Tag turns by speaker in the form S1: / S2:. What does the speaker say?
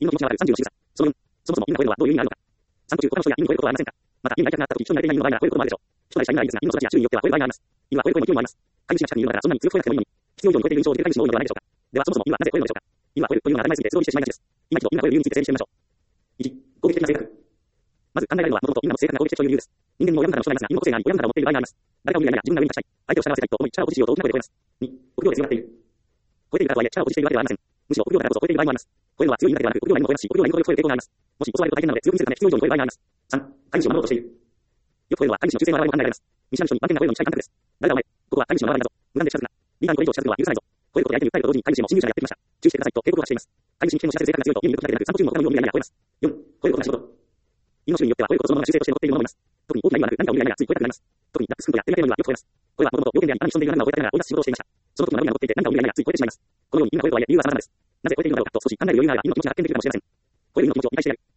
S1: 因の気持ちがわかる30の仕草。その4、そもそも因が超えるのはどういう意味があるのか。3途中、他の人や因の超えることはありませんか。また、因がいなくなったとき、人になりたい因の場合なら超えることもあるでしょう。人なりしゃ因がいいですが、因の育ちや周囲によっては超える場合があります。因は超える声の勢いもあります。飼い主が近くにいるのだからそんなに強く超えなくてもいいのに、必要以上に超えている印象を受ける飼い主も多いのではないでしょうか。ではそもそも因はなぜ超えるのでしょうか。因は超えるというのが当たり前すぎて素通りしてしまいがちです。今一度因が超える理由について整理してみましょう。1、攻撃的な性格。まず考えられるのは、もともと因の性格が攻撃的という理由です。人間にも親方の人がいますが、因の個性があり、親方を持っている場合があります。誰かを見るや否や自分が上に立ちたい。相手を従わせたいと思い、力を誇示しようと大きな声で吠えます。2、臆病で強がっている。吠えているからとはいえ、力を誇示しているわけではありません。むしろ臆病だからこそ吠えている場合もあります。吠えるのは強い因だけではなく、臆病な因も吠えますし、臆病な因ほど吠える傾向があります。もし襲われると大変なので、強く見せるため必要以上に吠える場合があります。3、飼い主を守ろうとしている。よく吠えるのは飼い主の忠誠の表れも考えられます。見知らぬ人に番犬が吠えるのに近い感覚です。誰だお前、ここは飼い主の縄張りだぞ。無断で近づくな。リーダーにこれ以上近づくのは許さないぞ。吠えることで相手に訴えると同時に飼い主も侵入者がやってきました。注意してくださいと警告を発しています。飼い主に危険を知らせる性格が強いと家にいる時だけでなく、散歩中も他の犬を見るや否や吠えます。4、吠えることが仕事。因の種類によっては吠えることそのものが習性として残っているものもいます。特に大きな因はなく、何かを見るやつい吠えたくなります。特にダックスフントやテルマテの犬はよく吠えます。これはもともと病原であり、穴に潜んでいるランナーを追いかけながら追い出す仕事をしていました。その時のマロニが残っていて何かを見るやつい吠えてしまいます。このように因が吠えるとはいえ理由は様々です。なぜ吠えているのだろうかと少し考える余裕があれば因の気持ちが発見できるかもしれません。吠える因の気持ちを理解してやる。